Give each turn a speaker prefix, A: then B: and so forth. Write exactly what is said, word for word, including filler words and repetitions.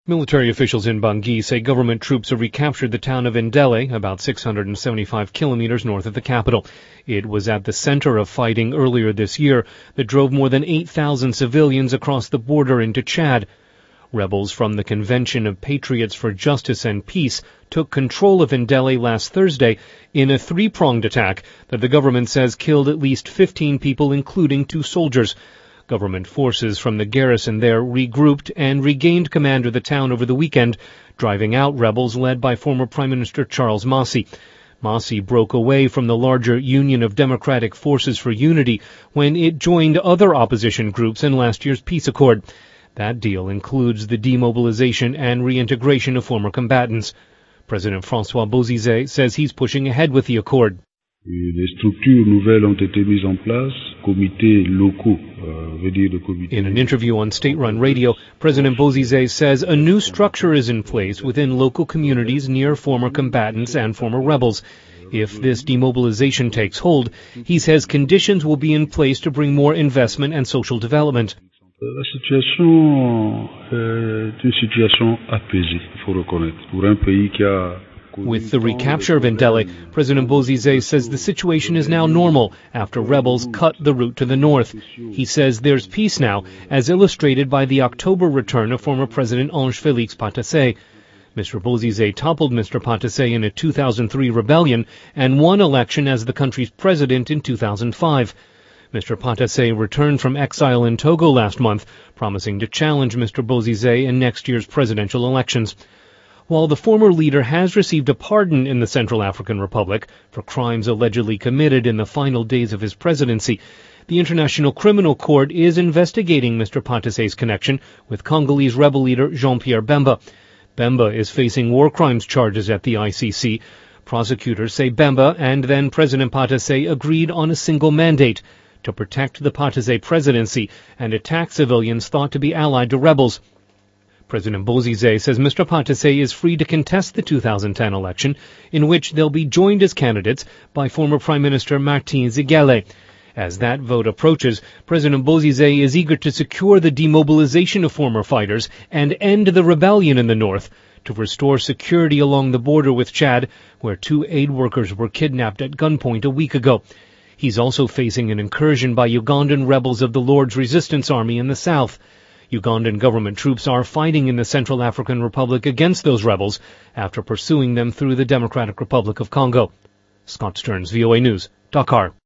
A: Military officials in Bangui say government troops have recaptured the town of Ndele, about six hundred seventy-five kilometers north of the capital. It was at the center of fighting earlier this year that drove more than eight thousand civilians across the border into Chad. Rebels from the Convention of Patriots for Justice and Peace took control of Ndele last Thursday in a three-pronged attack that the government says killed at least fifteen people, including two soldiers. Government forces from the garrison there regrouped and regained command of the town over the weekend, driving out rebels led by former Prime Minister Charles Massi. Massi broke away from the larger Union of Democratic Forces for Unity when it joined other opposition groups in last year's peace accord. That deal includes the demobilization and reintegration of former combatants. President François Bozizé says he's pushing ahead with the accord.
B: Des structures nouvelles ont été mises en place, comités locaux, euh, veut dire de comités.
A: In an interview on state-run radio, President Bozizé says a new structure is in place within local communities near former combatants and former rebels. If this demobilization takes hold, he says conditions will be in place to bring more investment and social development.
B: La situation est une situation apaisée, il faut reconnaître, pour un pays qui a.
A: With the recapture of Ndele, President Bozizé says the situation is now normal after rebels cut the route to the north. He says there's peace now, as illustrated by the October return of former President Ange Félix Patassé. Mister Bozizé toppled Mister Patassé in a two thousand three rebellion and won election as the country's president in two thousand five. Mister Patassé returned from exile in Togo last month, promising to challenge Mister Bozizé in next year's presidential elections. While the former leader has received a pardon in the Central African Republic for crimes allegedly committed in the final days of his presidency, the International Criminal Court is investigating Mister Patassé's connection with Congolese rebel leader Jean-Pierre Bemba. Bemba is facing war crimes charges at the I C C. Prosecutors say Bemba and then President Patassé agreed on a single mandate to protect the Patassé presidency and attack civilians thought to be allied to rebels. President Bozizé says Mister Patassé is free to contest the two thousand ten election, in which they'll be joined as candidates by former Prime Minister Martin Ziguele. As that vote approaches, President Bozizé is eager to secure the demobilization of former fighters and end the rebellion in the north, to restore security along the border with Chad, where two aid workers were kidnapped at gunpoint a week ago. He's also facing an incursion by Ugandan rebels of the Lord's Resistance Army in the south. Ugandan government troops are fighting in the Central African Republic against those rebels after pursuing them through the Democratic Republic of Congo. Scott Stearns, V O A News, Dakar.